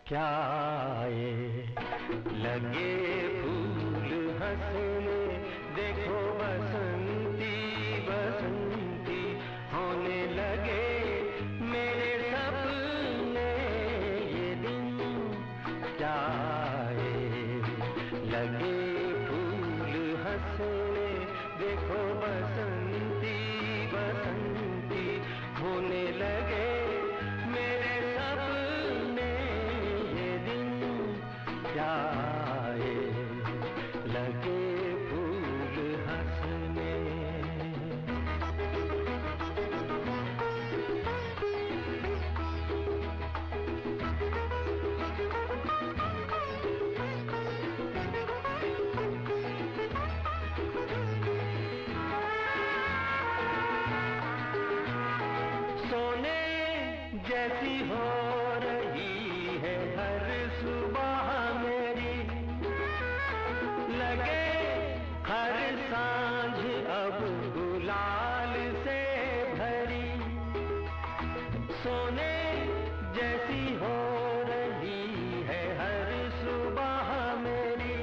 क्या आए लगे फूल हंसने, देखो बसंती बसंती होने लगे मेरे सपने। ये दिन क्या आए लगे फूल हंसने, देखो बसंती बसंती होने लगे मेरे सपने। ये दिन क्या आए लगे फूल हंसने। सोने जैसी हो रही है हर सुबह मेरी, लगे हर सांझ अब गुलाल से भरी। सोने जैसी हो रही है हर सुबह मेरी,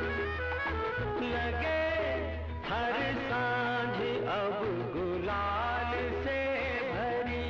लगे हर सांझ अब गुलाल से भरी।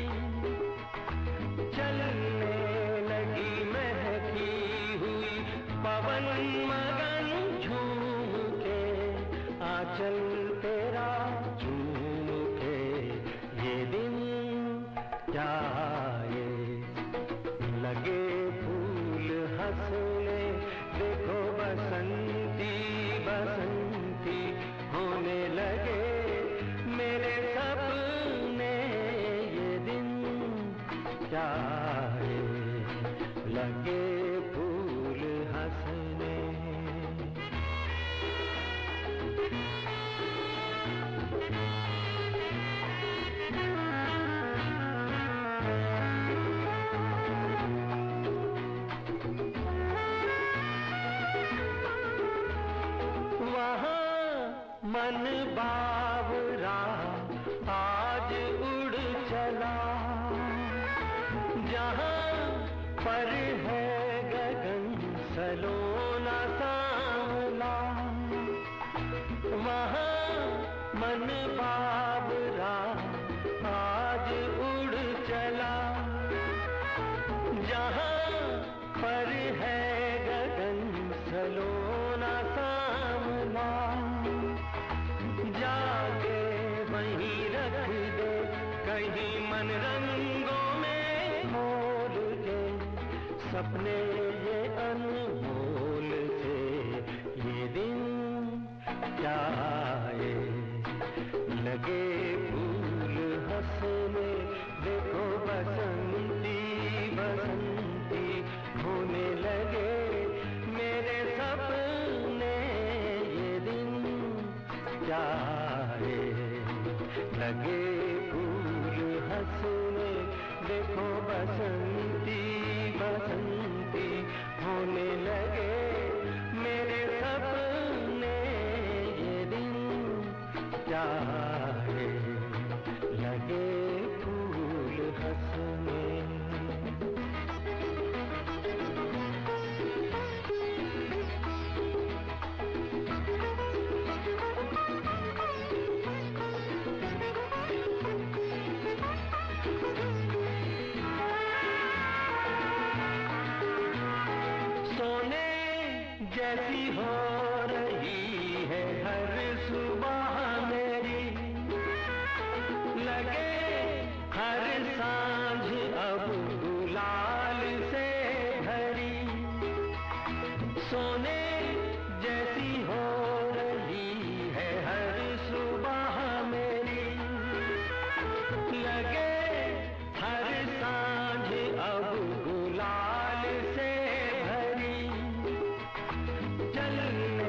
चलने लगी महकी हुई पवन मगन झूम के, आंचल तेरा झूम के। ये दिन क्या आए लगे फूल हंसने, देखो बसंती बसंती होने लगे मेरे सपने। ये दिन क्या आए लगे फूल हंसने। वहाँ मन बावरा आज उड़ चला, जहाँ पर है गगन सलोना सांवला। वहाँ मन बावरा आज उड़ चला, जहाँ पर है गगन सलोना सांवला। जाके वहीं रख दे कहीं मन रंगों में मोल के, सपने ये अनमोल से। ये दिन क्या आए लगे फूल हंसने, देखो बसंती बसंती होने लगे मेरे सपने। ये दिन क्या आए लगे फूल हंसने, देखो बसंती बसंती होने लगे मेरे सपने। ये दिन क्या आए लगे फूल हंसने। सोने जैसी हो रही है हर सुबह मेरी, लगे हर सांझ अब गुलाल से भरी। सोने जैसी हो रही है हर सुबह मेरी, लगे हर सांझ अब गुलाल से भरी। चलने